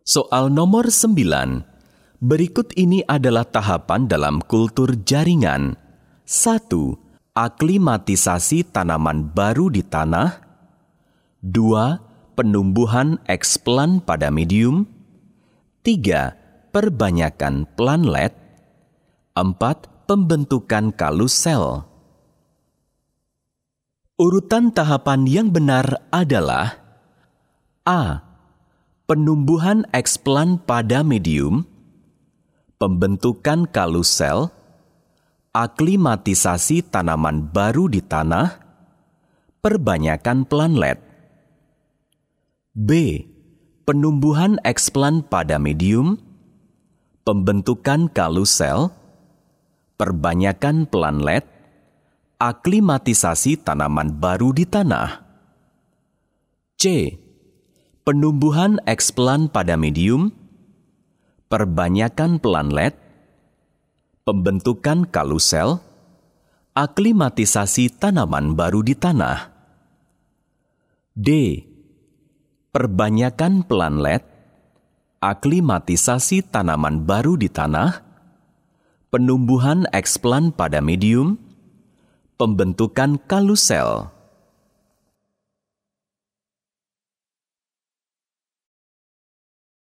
Soal nomor 9. Berikut ini adalah tahapan dalam kultur jaringan. 1. Aklimatisasi tanaman baru di tanah. 2. Penumbuhan eksplan pada medium. 3. Perbanyakan planlet. 4. Pembentukan kalus sel. Urutan tahapan yang benar adalah A. Penumbuhan eksplan pada medium, pembentukan kalus sel, aklimatisasi tanaman baru di tanah, perbanyakan planlet. B. Penumbuhan eksplan pada medium, pembentukan kalus sel, perbanyakan planlet, aklimatisasi tanaman baru di tanah. C. Penumbuhan eksplan pada medium, perbanyakan planlet, pembentukan kalus sel, aklimatisasi tanaman baru di tanah. D. Perbanyakan planlet, aklimatisasi tanaman baru di tanah, penumbuhan eksplan pada medium, pembentukan kalus sel.